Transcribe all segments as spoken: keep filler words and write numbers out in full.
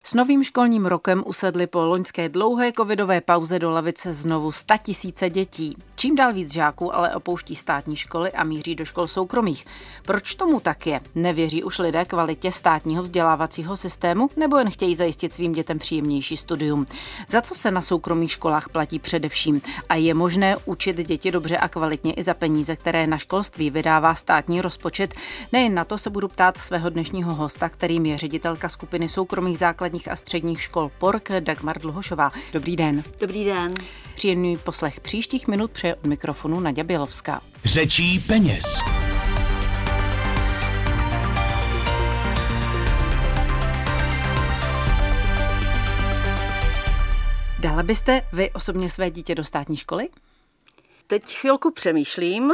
S novým školním rokem usedli po loňské dlouhé covidové pauze do lavice znovu statisíce dětí. Čím dál víc žáků ale opouští státní školy a míří do škol soukromých. Proč tomu tak je? Nevěří už lidé kvalitě státního vzdělávacího systému nebo jen chtějí zajistit svým dětem příjemnější studium? Za co se na soukromých školách platí především? A je možné učit děti dobře a kvalitně i za peníze, které na školství vydává státní rozpočet? Nejen na to se budu ptát svého dnešního hosta, kterým je ředitelka skupiny soukromých základních a středních škol P O R K Dagmar Dluhošová. Dobrý den. Dobrý den. Příjemný poslech příštích minut přeje od mikrofonu Naďa Bělovská. Řečí peněz. Dala byste vy osobně své dítě do státní školy? Teď chvilku přemýšlím,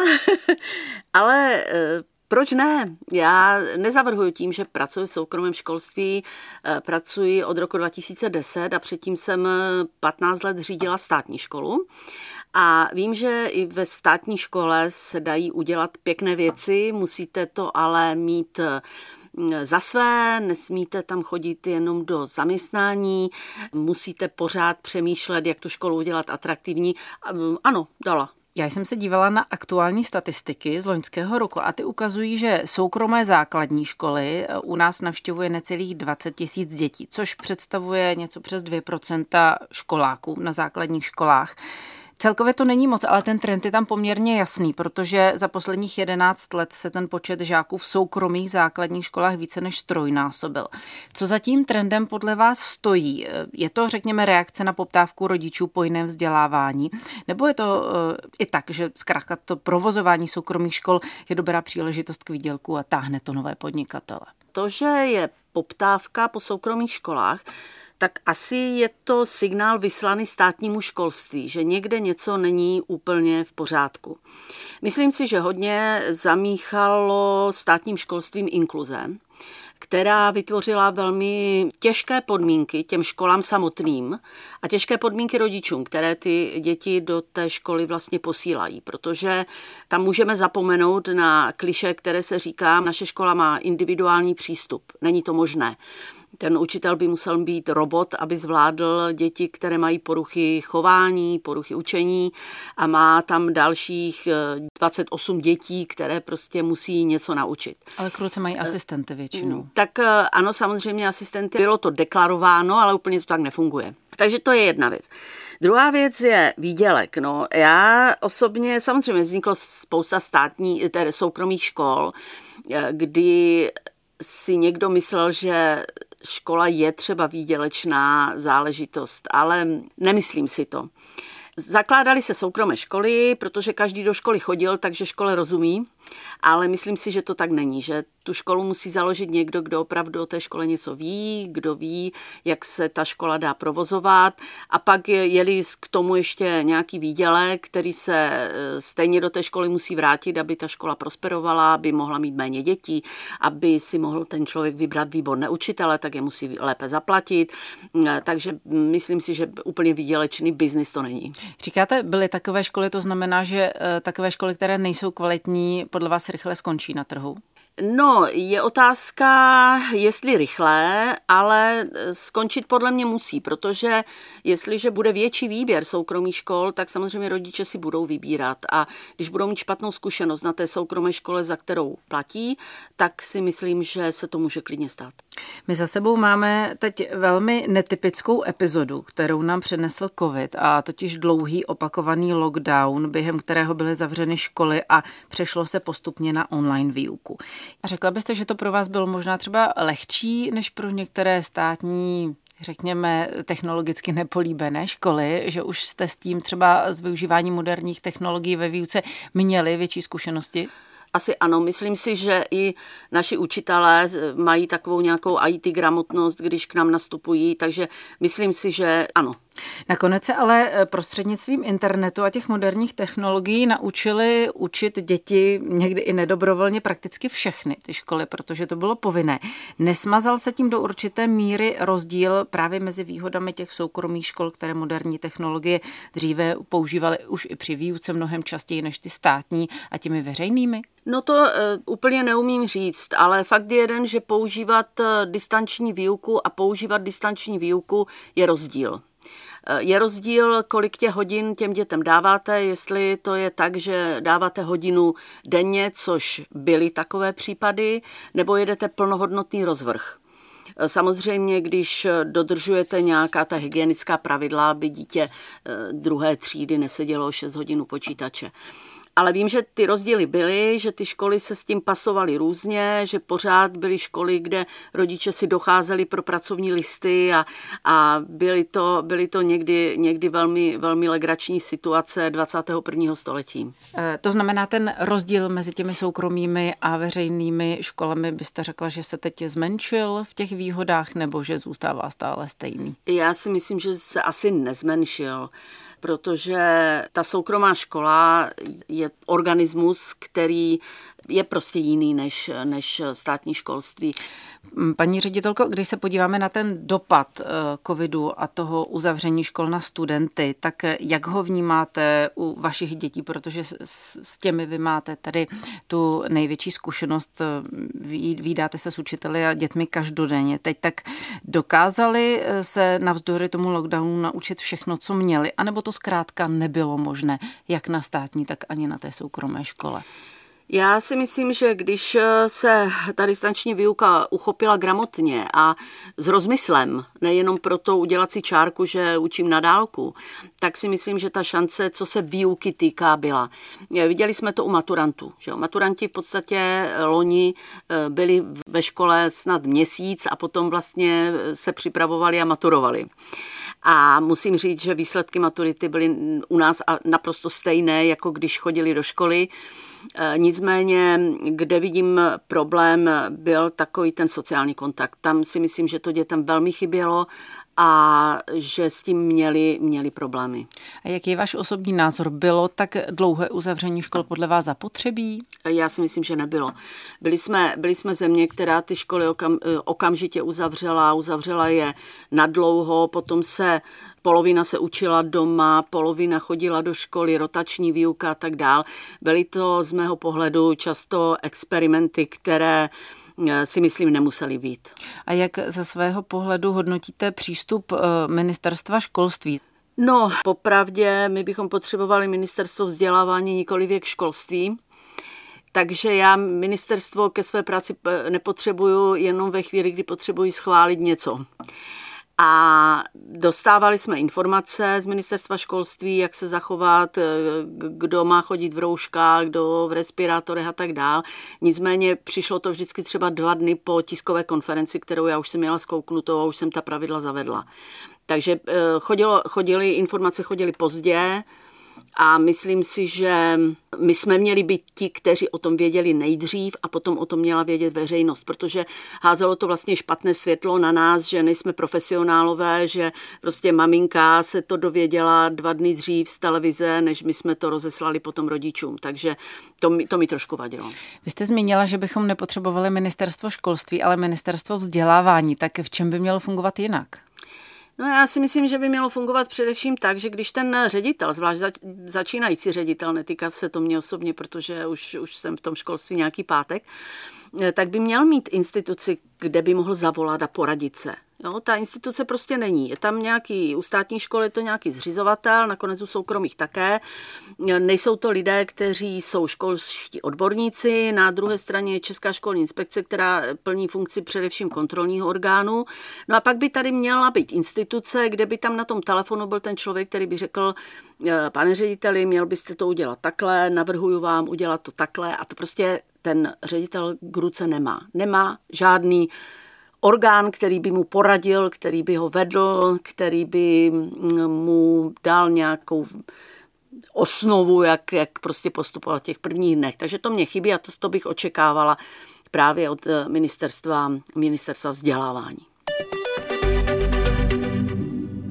ale proč ne? Já nezavrhuji tím, že pracuji v soukromém školství, pracuji od roku dva tisíce deset a předtím jsem patnáct let řídila státní školu. A vím, že i ve státní škole se dají udělat pěkné věci, musíte to ale mít za své, nesmíte tam chodit jenom do zaměstnání, musíte pořád přemýšlet, jak tu školu udělat atraktivní. Ano, dala. Já jsem se dívala na aktuální statistiky z loňského roku a ty ukazují, že soukromé základní školy u nás navštěvuje necelých dvacet tisíc dětí, což představuje něco přes dvě procenta školáků na základních školách. Celkově to není moc, ale ten trend je tam poměrně jasný, protože za posledních jedenáct let se ten počet žáků v soukromých základních školách více než trojnásobil. Co za tím trendem podle vás stojí? Je to, řekněme, reakce na poptávku rodičů po jiném vzdělávání? Nebo je to uh, i tak, že zkrátka to provozování soukromých škol je dobrá příležitost k výdělku a táhne to nové podnikatele? To, že je poptávka po soukromých školách, tak asi je to signál vyslaný státnímu školství, že někde něco není úplně v pořádku. Myslím si, že hodně zamíchalo státním školstvím inkluze, která vytvořila velmi těžké podmínky těm školám samotným a těžké podmínky rodičům, které ty děti do té školy vlastně posílají, protože tam můžeme zapomenout na klišé, které se říká, naše škola má individuální přístup. Není to možné. Ten učitel by musel být robot, aby zvládl děti, které mají poruchy chování, poruchy učení a má tam dalších dvacet osm dětí, které prostě musí něco naučit. Ale kruce mají asistenty většinou. Tak ano, samozřejmě asistenty. Bylo to deklarováno, ale úplně to tak nefunguje. Takže to je jedna věc. Druhá věc je výdělek. No, já osobně, samozřejmě vzniklo spousta státní, tedy soukromých škol, kdy si někdo myslel, že škola je třeba výdělečná záležitost, ale nemyslím si to. Zakládaly se soukromé školy, protože každý do školy chodil, takže škole rozumí, ale myslím si, že to tak není, že tu školu musí založit někdo, kdo opravdu o té škole něco ví, kdo ví, jak se ta škola dá provozovat a pak je-li k tomu ještě nějaký výdělek, který se stejně do té školy musí vrátit, aby ta škola prosperovala, aby mohla mít méně dětí, aby si mohl ten člověk vybrat výborné učitele, tak je musí lépe zaplatit, takže myslím si, že úplně výdělečný biznis to není. Říkáte, byly takové školy, to znamená, že takové školy, které nejsou kvalitní, podle vás rychle skončí na trhu? No, je otázka, jestli rychle, ale skončit podle mě musí, protože jestliže bude větší výběr soukromých škol, tak samozřejmě rodiče si budou vybírat a když budou mít špatnou zkušenost na té soukromé škole, za kterou platí, tak si myslím, že se to může klidně stát. My za sebou máme teď velmi netypickou epizodu, kterou nám přinesl covid a totiž dlouhý opakovaný lockdown, během kterého byly zavřeny školy a přešlo se postupně na online výuku. A řekla byste, že to pro vás bylo možná třeba lehčí než pro některé státní, řekněme, technologicky nepolíbené školy, že už jste s tím třeba s využíváním moderních technologií ve výuce měli větší zkušenosti? Asi ano, myslím si, že i naši učitelé mají takovou nějakou í té gramotnost, když k nám nastupují, takže myslím si, že ano. Nakonec se ale prostřednictvím internetu a těch moderních technologií naučili učit děti někdy i nedobrovolně prakticky všechny ty školy, protože to bylo povinné. Nesmazal se tím do určité míry rozdíl právě mezi výhodami těch soukromých škol, které moderní technologie dříve používaly už i při výuce mnohem častěji než ty státní, a těmi veřejnými? No to uh, úplně neumím říct, ale fakt je jeden, že používat uh, distanční výuku a používat distanční výuku je rozdíl. Je rozdíl, kolik těch hodin těm dětem dáváte, jestli to je tak, že dáváte hodinu denně, což byly takové případy, nebo jedete plnohodnotný rozvrh. Samozřejmě, když dodržujete nějaká ta hygienická pravidla, aby dítě druhé třídy nesedělo šest hodin u počítače. Ale vím, že ty rozdíly byly, že ty školy se s tím pasovaly různě, že pořád byly školy, kde rodiče si docházeli pro pracovní listy a, a byly to, byly to někdy, někdy velmi, velmi legrační situace dvacátého prvního století. E, to znamená, ten rozdíl mezi těmi soukromými a veřejnými školami, byste řekla, že se teď zmenšil v těch výhodách, nebo že zůstává stále stejný? Já si myslím, že se asi nezmenšil, protože ta soukromá škola je organismus, který je prostě jiný než, než státní školství. Paní ředitelko, když se podíváme na ten dopad covidu a toho uzavření škol na studenty, tak jak ho vnímáte u vašich dětí, protože s těmi vy máte tady tu největší zkušenost, vídáte se s učiteli a dětmi každodenně. Teď tak dokázali se navzdory tomu lockdownu naučit všechno, co měli, anebo to zkrátka nebylo možné, jak na státní, tak ani na té soukromé škole? Já si myslím, že když se ta distanční výuka uchopila gramotně a s rozmyslem, nejenom proto udělat si čárku, že učím na dálku, tak si myslím, že ta šance, co se výuky týká, byla. Viděli jsme to u maturantů. Že jo? Maturanti v podstatě loni byli ve škole snad měsíc a potom vlastně se připravovali a maturovali. A musím říct, že výsledky maturity byly u nás naprosto stejné, jako když chodili do školy. Nicméně, kde vidím problém, byl takový ten sociální kontakt. Tam si myslím, že to dětem velmi chybělo a že s tím měli, měli problémy. A jaký je váš osobní názor? Bylo tak dlouhé uzavření škol podle vás zapotřebí? Já si myslím, že nebylo. Byli jsme, byli jsme země, která ty školy okam, okamžitě uzavřela, uzavřela je nadlouho, potom se polovina se učila doma, polovina chodila do školy, rotační výuka a tak dál. Byly to z mého pohledu často experimenty, které si myslím nemusely být. A jak ze svého pohledu hodnotíte přístup ministerstva školství? No, popravdě my bychom potřebovali ministerstvo vzdělávání, nikoli věk školství. Takže já ministerstvo ke své práci nepotřebuju jenom ve chvíli, kdy potřebuji schválit něco. A dostávali jsme informace z ministerstva školství, jak se zachovat, kdo má chodit v rouškách, kdo v respirátorech a tak dál. Nicméně přišlo to vždycky třeba dva dny po tiskové konferenci, kterou já už jsem měla zkouknutou a už jsem ta pravidla zavedla. Takže chodilo, chodili, informace chodily pozdě a myslím si, že my jsme měli být ti, kteří o tom věděli nejdřív a potom o tom měla vědět veřejnost, protože házelo to vlastně špatné světlo na nás, že nejsme profesionálové, že prostě maminka se to dověděla dva dny dřív z televize, než my jsme to rozeslali potom rodičům, takže to mi, to mi trošku vadilo. Vy jste zmínila, že bychom nepotřebovali ministerstvo školství, ale ministerstvo vzdělávání, tak v čem by mělo fungovat jinak? No já si myslím, že by mělo fungovat především tak, že když ten ředitel, zvlášť začínající ředitel, netýká se to mě osobně, protože už, už jsem v tom školství nějaký pátek, tak by měl mít instituci, kde by mohl zavolat a poradit se. Jo, ta instituce prostě není. Je tam nějaký, u státní školy je to nějaký zřizovatel, nakonec u soukromých také. Nejsou to lidé, kteří jsou školští odborníci. Na druhé straně je Česká školní inspekce, která plní funkci především kontrolního orgánu. No a pak by tady měla být instituce, kde by tam na tom telefonu byl ten člověk, který by řekl, pane řediteli, měl byste to udělat takhle, navrhuju vám udělat to takhle. A to prostě ten ředitel k ruce nemá. Nemá žádný orgán, který by mu poradil, který by ho vedl, který by mu dal nějakou osnovu, jak, jak prostě postupovat v těch prvních dnech. Takže to mě chybí a to, to bych očekávala právě od ministerstva, ministerstva vzdělávání.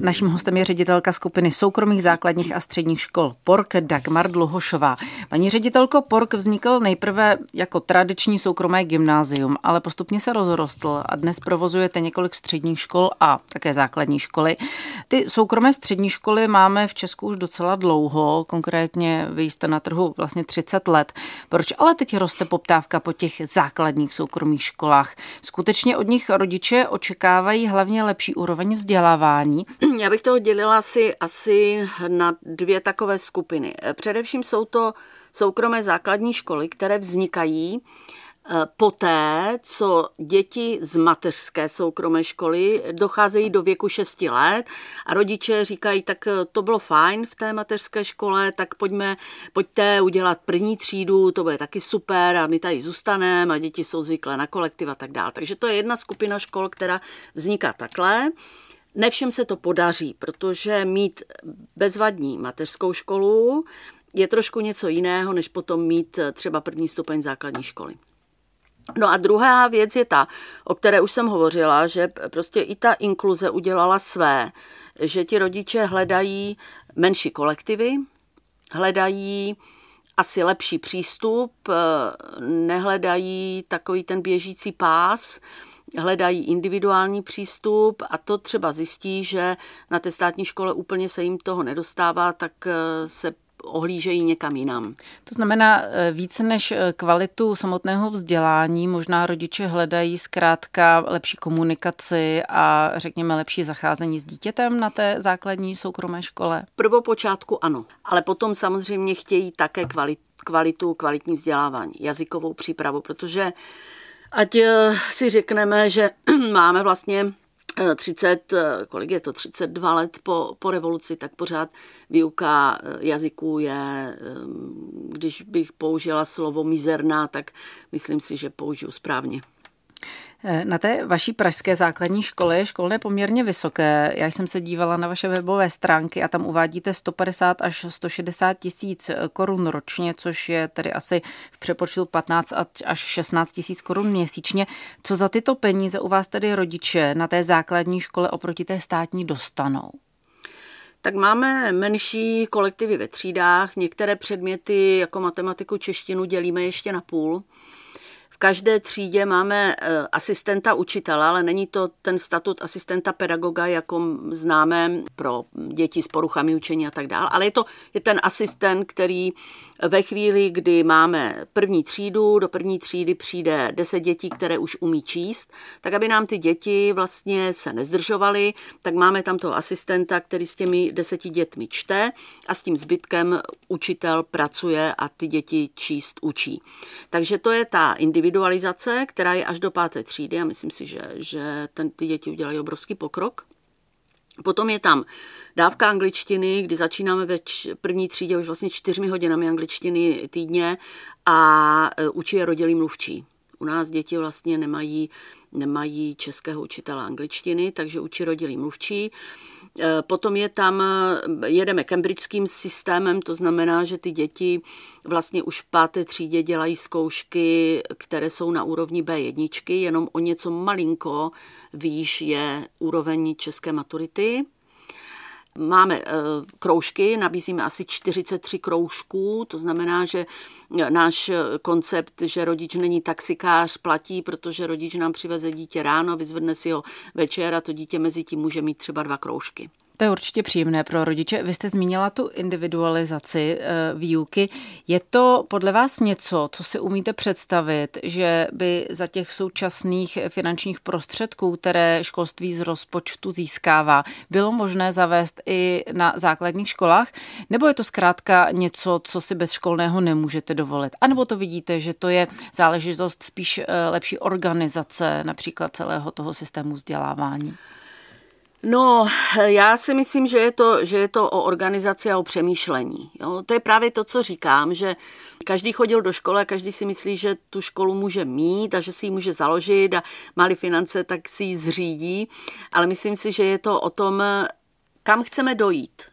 Naším hostem je ředitelka skupiny soukromých základních a středních škol P O R K Dagmar Dluhošová. Paní ředitelko, P O R K vznikl nejprve jako tradiční soukromé gymnázium, ale postupně se rozrostl a dnes provozujete několik středních škol a také základní školy. Ty soukromé střední školy máme v Česku už docela dlouho, konkrétně vy jste na trhu vlastně třicet let. Proč ale teď roste poptávka po těch základních soukromých školách? Skutečně od nich rodiče očekávají hlavně lepší úroveň vzdělávání? Já bych toho dělila asi, asi na dvě takové skupiny. Především jsou to soukromé základní školy, které vznikají poté, co děti z mateřské soukromé školy docházejí do věku šesti let a rodiče říkají, tak to bylo fajn v té mateřské škole, tak pojďme, pojďte udělat první třídu, to bude taky super a my tady zůstaneme a děti jsou zvyklé na kolektiv a tak dále. Takže to je jedna skupina škol, která vzniká takhle. Ne všem se to podaří, protože mít bezvadní mateřskou školu je trošku něco jiného, než potom mít třeba první stupeň základní školy. No a druhá věc je ta, o které už jsem hovořila, že prostě i ta inkluze udělala své, že ti rodiče hledají menší kolektivy, hledají asi lepší přístup, nehledají takový ten běžící pás, hledají individuální přístup a to třeba zjistí, že na té státní škole úplně se jim toho nedostává, tak se ohlížejí někam jinam. To znamená, více než kvalitu samotného vzdělání, možná rodiče hledají zkrátka lepší komunikaci a řekněme lepší zacházení s dítětem na té základní soukromé škole? Prvopočátku ano, ale potom samozřejmě chtějí také kvalitu, kvalitu kvalitní vzdělávání, jazykovou přípravu, protože ať si řekneme, že máme vlastně třicet, kolik je to, třicet dva let po, po revoluci, tak pořád výuka jazyků je, když bych použila slovo mizerná, tak myslím si, že použiju správně. Na té vaší pražské základní škole je školné poměrně vysoké. Já jsem se dívala na vaše webové stránky a tam uvádíte sto padesát až sto šedesát tisíc korun ročně, což je tedy asi v přepočtu patnáct až šestnáct tisíc korun měsíčně. Co za tyto peníze u vás tedy rodiče na té základní škole oproti té státní dostanou? Tak máme menší kolektivy ve třídách, některé předměty jako matematiku, češtinu dělíme ještě na půl. V každé třídě máme asistenta učitele, ale není to ten statut asistenta pedagoga, jako známe pro děti s poruchami učení a tak dále, ale je to je ten asistent, který ve chvíli, kdy máme první třídu, do první třídy přijde deset dětí, které už umí číst, tak aby nám ty děti vlastně se nezdržovaly, tak máme tam toho asistenta, který s těmi deseti dětmi čte a s tím zbytkem učitel pracuje a ty děti číst učí. Takže to je ta individualizace, která je až do páté třídy a myslím si, že, že ten, ty děti udělají obrovský pokrok. Potom je tam dávka angličtiny, kdy začínáme ve první třídě už vlastně čtyřmi hodinami angličtiny týdně a učí je rodilý mluvčí. U nás děti vlastně nemají, nemají českého učitele angličtiny, takže učí rodilý mluvčí. Potom je tam, jedeme cambridgeským systémem, to znamená, že ty děti vlastně už v páté třídě dělají zkoušky, které jsou na úrovni bé jedna, jenom o něco malinko výš je úroveň české maturity. Máme kroužky, nabízíme asi čtyřicet tři kroužků, to znamená, že náš koncept, že rodič není taxikář, platí, protože rodič nám přiveze dítě ráno, vyzvedne si ho večer a to dítě mezi tím může mít třeba dva kroužky. To je určitě příjemné pro rodiče. Vy jste zmínila tu individualizaci výuky. Je to podle vás něco, co si umíte představit, že by za těch současných finančních prostředků, které školství z rozpočtu získává, bylo možné zavést i na základních školách? Nebo je to zkrátka něco, co si bez školného nemůžete dovolit? A nebo to vidíte, že to je záležitost spíš lepší organizace například celého toho systému vzdělávání? No, já si myslím, že je to, že je to o organizaci a o přemýšlení. Jo? To je právě to, co říkám, že každý chodil do školy a každý si myslí, že tu školu může mít a že si ji může založit a má-li finance, tak si ji zřídí. Ale myslím si, že je to o tom, kam chceme dojít.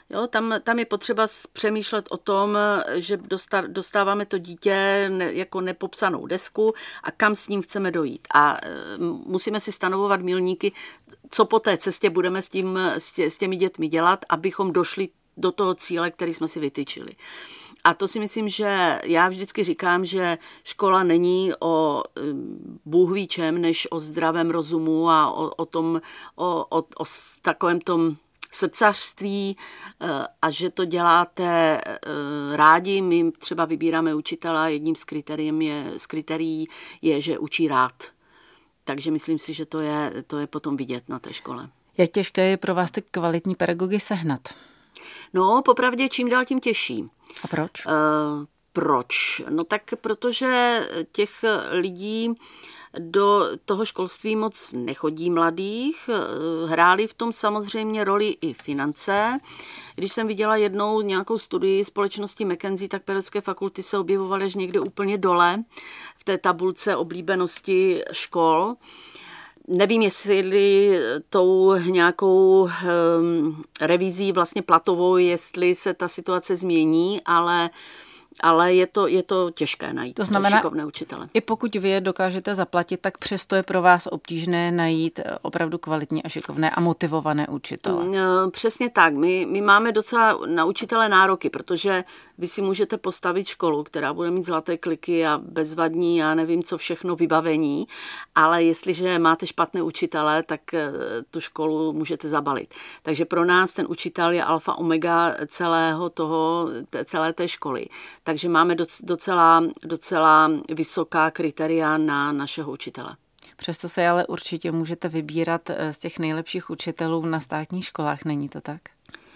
Jo, tam, tam je potřeba přemýšlet o tom, že dostáváme to dítě jako nepopsanou desku a kam s ním chceme dojít. A musíme si stanovovat milníky, co po té cestě budeme s, tím, s těmi dětmi dělat, abychom došli do toho cíle, který jsme si vytyčili. A to si myslím, že já vždycky říkám, že škola není o Bůh ví čem, než o zdravém rozumu a o, o tom, o, o, o takovém tom srdcařství a že to děláte rádi. My třeba vybíráme učitela, jedním z kritérií je, z kritérií je, že učí rád. Takže myslím si, že to je, to je potom vidět na té škole. Jak těžké je pro vás ty kvalitní pedagogy sehnat? No, popravdě čím dál tím těžší. A proč? Uh, proč? No tak protože těch lidí do toho školství moc nechodí mladých, hrály v tom samozřejmě roli i finance. Když jsem viděla jednou nějakou studii společnosti McKinsey, tak pedagogické fakulty se objevovaly až někde úplně dole v té tabulce oblíbenosti škol. Nevím, jestli tou nějakou um, revizí vlastně platovou, jestli se ta situace změní, ale ale je to, je to těžké najít. To znamená, šikovné učitele. I pokud vy je dokážete zaplatit, tak přesto je pro vás obtížné najít opravdu kvalitní a šikovné a motivované učitele. Přesně tak. My, my máme docela na učitele nároky, protože vy si můžete postavit školu, která bude mít zlaté kliky a bezvadní, já nevím, co všechno vybavení, ale jestliže máte špatné učitele, tak tu školu můžete zabalit. Takže pro nás ten učitel je alfa omega celého toho, celé té školy. Takže máme docela, docela vysoká kritéria na našeho učitele. Přesto se ale určitě můžete vybírat z těch nejlepších učitelů na státních školách, není to tak?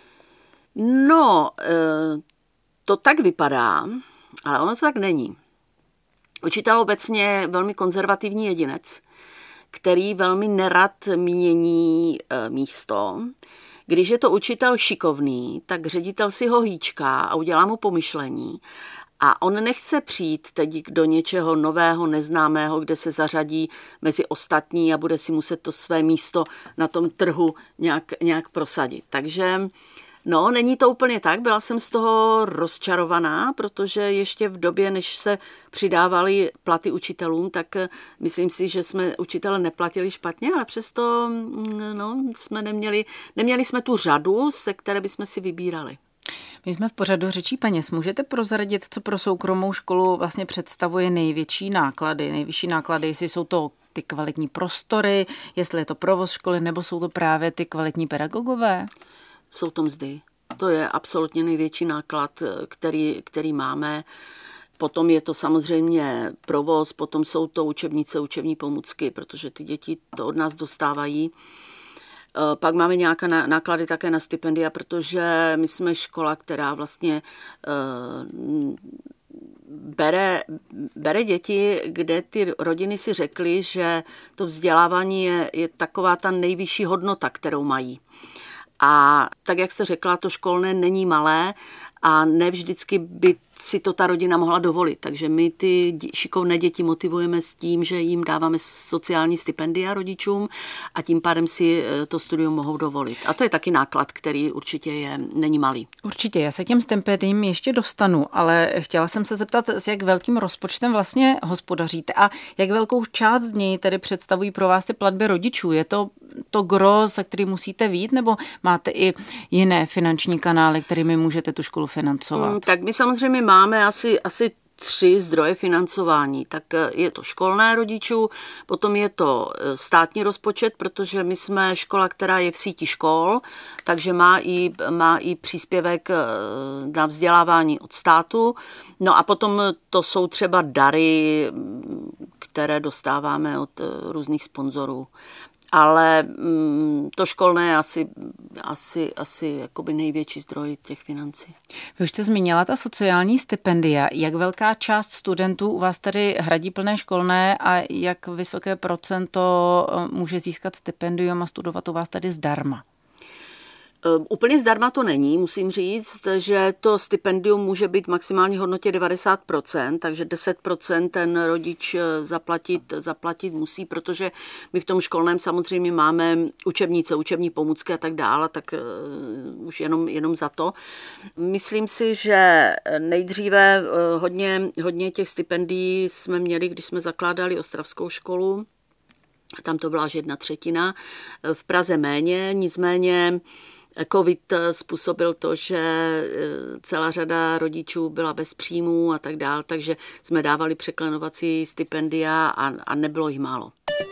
No, to tak vypadá, ale ono to tak není. Učitel obecně je velmi konzervativní jedinec, který velmi nerad mění místo. Když je to učitel šikovný, tak ředitel si ho hýčká a udělá mu pomyšlení a on nechce přijít teď do něčeho nového, neznámého, kde se zařadí mezi ostatní a bude si muset to své místo na tom trhu nějak, nějak prosadit. Takže no, není to úplně tak, byla jsem z toho rozčarovaná, protože ještě v době, než se přidávaly platy učitelům, tak myslím si, že jsme učitele neplatili špatně, ale přesto no, jsme neměli, neměli jsme tu řadu, se které bychom si vybírali. My jsme v pořadu Řečí peněz. Můžete prozradit, co pro soukromou školu vlastně představuje největší náklady, nejvyšší náklady, jestli jsou to ty kvalitní prostory, jestli je to provoz školy, nebo jsou to právě ty kvalitní pedagogové? Jsou to mzdy. To je absolutně největší náklad, který, který máme. Potom je to samozřejmě provoz, potom jsou to učebnice, učební pomůcky, protože ty děti to od nás dostávají. Pak máme nějaké náklady také na stipendia, protože my jsme škola, která vlastně bere, bere děti, kde ty rodiny si řekly, že to vzdělávání je, je taková ta nejvyšší hodnota, kterou mají. A tak, jak jste řekla, to školné není malé a ne vždycky by si to ta rodina mohla dovolit. Takže my ty šikovné děti motivujeme s tím, že jim dáváme sociální stipendia rodičům a tím pádem si to studium mohou dovolit. A to je taky náklad, který určitě je, není malý. Určitě, já se těm stipendím ještě dostanu, ale chtěla jsem se zeptat, s jak velkým rozpočtem vlastně hospodaříte a jak velkou část z něj tedy představují pro vás ty platby rodičů. Je to to gro, za který musíte vyjít, nebo máte i jiné finanční kanály, kterými můžete tu školu financovat? Hmm, tak my samozřejmě máme asi, asi tři zdroje financování. Tak je to školné rodičů, potom je to státní rozpočet, protože my jsme škola, která je v síti škol, takže má i, má i příspěvek na vzdělávání od státu. No a potom to jsou třeba dary, které dostáváme od různých sponzorů. Ale mm, to školné je asi, asi, asi jakoby největší zdroj těch financí. Vy už jste zmínila ta sociální stipendia. Jak velká část studentů u vás tady hradí plné školné a jak vysoké procento může získat stipendium a studovat u vás tady zdarma? Úplně zdarma to není, musím říct, že to stipendium může být v maximální hodnotě devadesát procent, takže deset procent ten rodič zaplatit, zaplatit musí, protože my v tom školném samozřejmě máme učebnice, učební pomůcky a tak dále, tak už jenom, jenom za to. Myslím si, že nejdříve hodně, hodně těch stipendií jsme měli, když jsme zakládali ostravskou školu, tam to byla až jedna třetina, v Praze méně, nicméně covid způsobil to, že celá řada rodičů byla bez příjmů a tak dál, takže jsme dávali překlenovací stipendia a, a nebylo jich málo.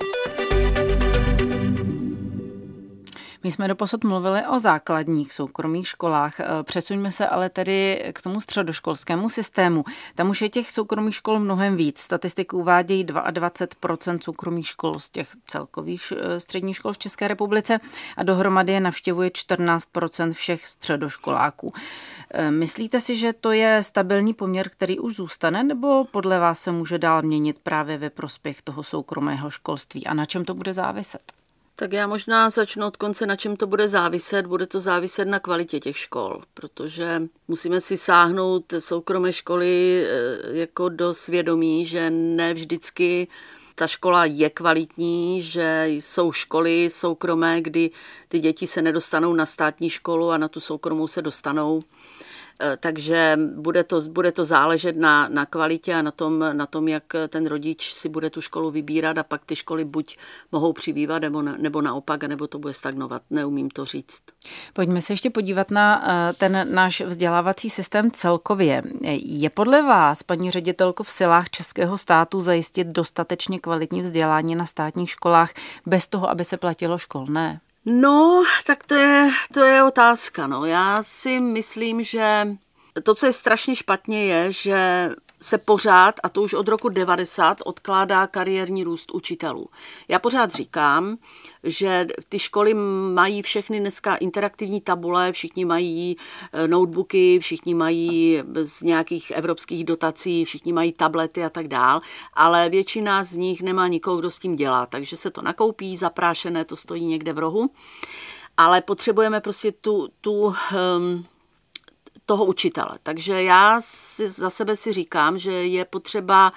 My jsme doposud mluvili o základních soukromých školách. Přesuňme se ale tedy k tomu středoškolskému systému. Tam už je těch soukromých škol mnohem víc. Statistiky uvádějí dvacet dva procent soukromých škol z těch celkových středních škol v České republice a dohromady je navštěvuje čtrnáct procent všech středoškoláků. Myslíte si, že to je stabilní poměr, který už zůstane, nebo podle vás se může dál měnit právě ve prospěch toho soukromého školství a na čem to bude záviset? Tak já možná začnu od konce, na čem to bude záviset. Bude to záviset na kvalitě těch škol, protože musíme si sáhnout soukromé školy jako do svědomí, že ne vždycky ta škola je kvalitní, že jsou školy soukromé, kdy ty děti se nedostanou na státní školu a na tu soukromou se dostanou. Takže bude to, bude to záležet na, na kvalitě a na tom, na tom, jak ten rodič si bude tu školu vybírat a pak ty školy buď mohou přibývat, nebo, nebo naopak, nebo to bude stagnovat. Neumím to říct. Pojďme se ještě podívat na ten náš vzdělávací systém celkově. Je podle vás, paní ředitelko, v silách českého státu zajistit dostatečně kvalitní vzdělání na státních školách bez toho, aby se platilo školné? No, tak to je, to je otázka. No. Já si myslím, že to, co je strašně špatně, je, že se pořád, a to už od roku devadesát, odkládá kariérní růst učitelů. Já pořád říkám, že ty školy mají všechny dneska interaktivní tabule, všichni mají notebooky, všichni mají z nějakých evropských dotací, všichni mají tablety a tak dál, ale většina z nich nemá nikoho, kdo s tím dělá, takže se to nakoupí, zaprášené, to stojí někde v rohu, ale potřebujeme prostě tu... tu um, toho učitele. Takže já si, za sebe si říkám, že je potřeba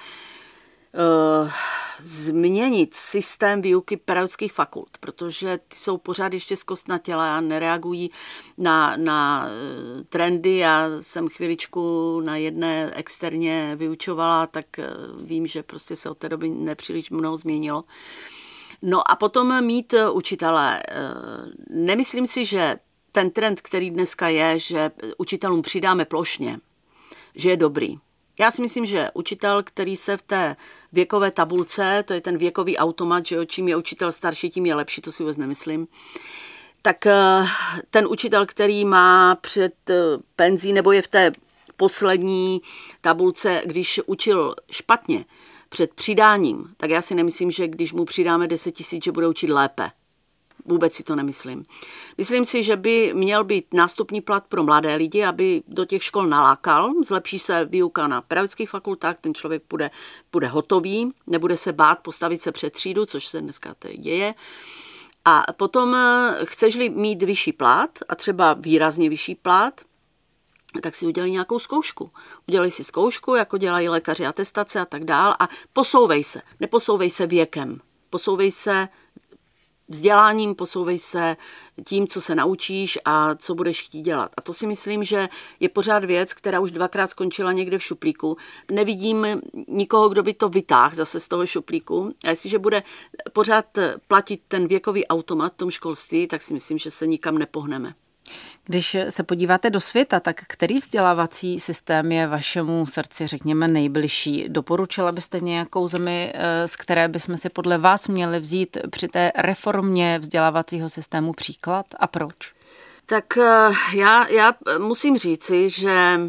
uh, změnit systém výuky pedagogických fakult, protože ty jsou pořád ještě zkostnatělé a nereagují na, na uh, trendy. Já jsem chviličku na jedné externě vyučovala, tak uh, vím, že prostě se od té doby nepříliš mnoho změnilo. No a potom mít uh, učitele. Uh, nemyslím si, že ten trend, který dneska je, že učitelům přidáme plošně, že je dobrý. Já si myslím, že učitel, který se v té věkové tabulce, to je ten věkový automat, že čím je učitel starší, tím je lepší, to si vůbec nemyslím, tak ten učitel, který má před penzí nebo je v té poslední tabulce, když učil špatně před přidáním, tak já si nemyslím, že když mu přidáme deset tisíc, že bude učit lépe. Vůbec si to nemyslím. Myslím si, že by měl být nástupní plat pro mladé lidi, aby do těch škol nalákal. Zlepší se výuka na pedagogických fakultách, ten člověk bude, bude hotový, nebude se bát postavit se před třídu, což se dneska tady děje. A potom chceš-li mít vyšší plat, a třeba výrazně vyšší plat, tak si udělej nějakou zkoušku. Udělej si zkoušku, jako dělají lékaři atestace a tak dál a posouvej se. Neposouvej se věkem. Posouvej se vzděláním, posouvej se tím, co se naučíš a co budeš chtít dělat. A to si myslím, že je pořád věc, která už dvakrát skončila někde v šuplíku. Nevidím nikoho, kdo by to vytáhl zase z toho šuplíku. A jestliže bude pořád platit ten věkový automat v tom školství, tak si myslím, že se nikam nepohneme. Když se podíváte do světa, tak který vzdělávací systém je vašemu srdci, řekněme, nejbližší? Doporučila byste nějakou zemi, z které bychom si podle vás měli vzít při té reformě vzdělávacího systému příklad a proč? Tak já, já musím říci, že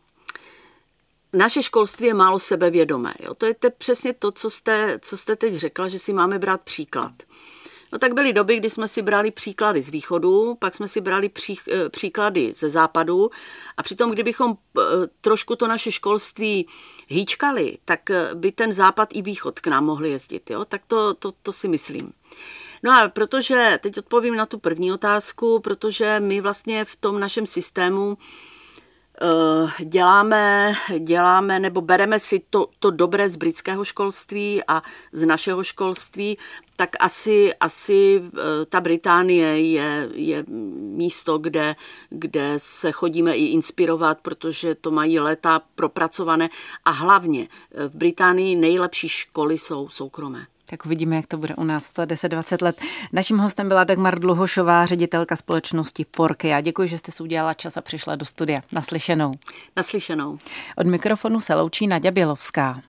naše školství je málo sebevědomé. Jo? To je te přesně to, co jste, co jste teď řekla, že si máme brát příklad. No tak byly doby, kdy jsme si brali příklady z východu, pak jsme si brali pří, příklady ze západu a přitom, kdybychom trošku to naše školství hýčkali, tak by ten západ i východ k nám mohli jezdit. Jo? Tak to, to, to si myslím. No a protože, teď odpovím na tu první otázku, protože my vlastně v tom našem systému děláme, děláme nebo bereme si to, to dobré z britského školství a z našeho školství, tak asi, asi ta Británie je, je místo, kde, kde se chodíme i inspirovat, protože to mají léta propracované a hlavně v Británii nejlepší školy jsou soukromé. Tak uvidíme, jak to bude u nás za deset dvacet let. Naším hostem byla Dagmar Dluhošová, ředitelka společnosti Porky. Já děkuji, že jste si udělala čas a přišla do studia. Naslyšenou. Naslyšenou. Od mikrofonu se loučí Naďa Bělovská.